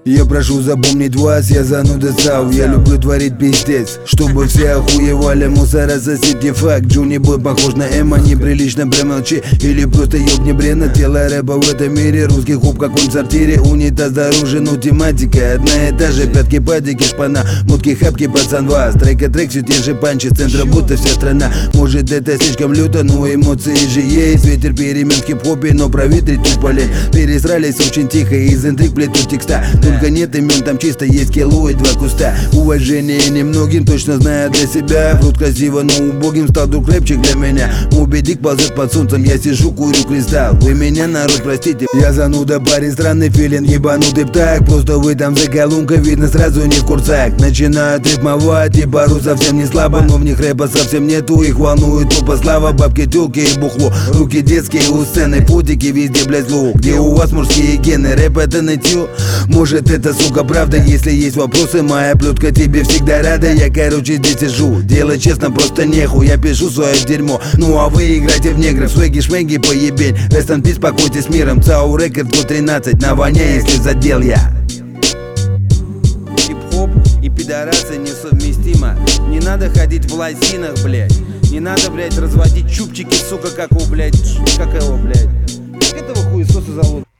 Я прошу запомнить вас, я зануда САУ. Я люблю творить пиздец, чтобы все охуевали. Мусора соседи факт. Джуни Бой похож на Эма, неприлично промолчи или просто ёбни брена. Тело рэпа в этом мире, русский хоп в каком сортире. Унитаз дороже, но тематика одна и та же. Пятки, падики, шпана, мутки, хапки, пацан вас. Трек все те же панчи, с центра будто вся страна. Может это слишком люто, но эмоции же есть. Ветер перемен в хип-хопе, но проветрить тупо лень. Пересрались очень тихо, из интриг плетут текста. Только нет имен, там чисто есть кило и 2 куста. Уважение немногим, точно знаю для себя. Врут красиво, но убогим стал друг рэпчик для меня. Моби Дик ползет под солнцем, я сижу, курю кристалл. Вы меня, народ, простите, я зануда, парень, странный филин, ебанутый птах. Просто вы там за колункой, видно сразу не в курсах. Начинают рифмовать и пару совсем не слабо, но в них рэпа совсем нету. Их волнует тупо слава, бабки, тёлки и бухло. Руки детские у сцены, путики, везде, блядь, лук. Где у вас мужские гены, рэп это нытьё? Может это, сука, правда? Если есть вопросы, моя плетка тебе всегда рада. Я, короче, здесь сижу, делать честно просто нехуй. Я пишу свое дерьмо, ну а вы играете в негров. Свеги, шмеги, поебень. Rest in peace, покойте с миром. ЦАУ Рекорд, год 13, на войне, если задел я. Хип-хоп и пидорасы несовместимо. Не надо ходить в лосинах, блядь. Не надо, блядь, разводить чубчики, сука, как у, блядь, как его, блядь. Как этого хуесоса зовут?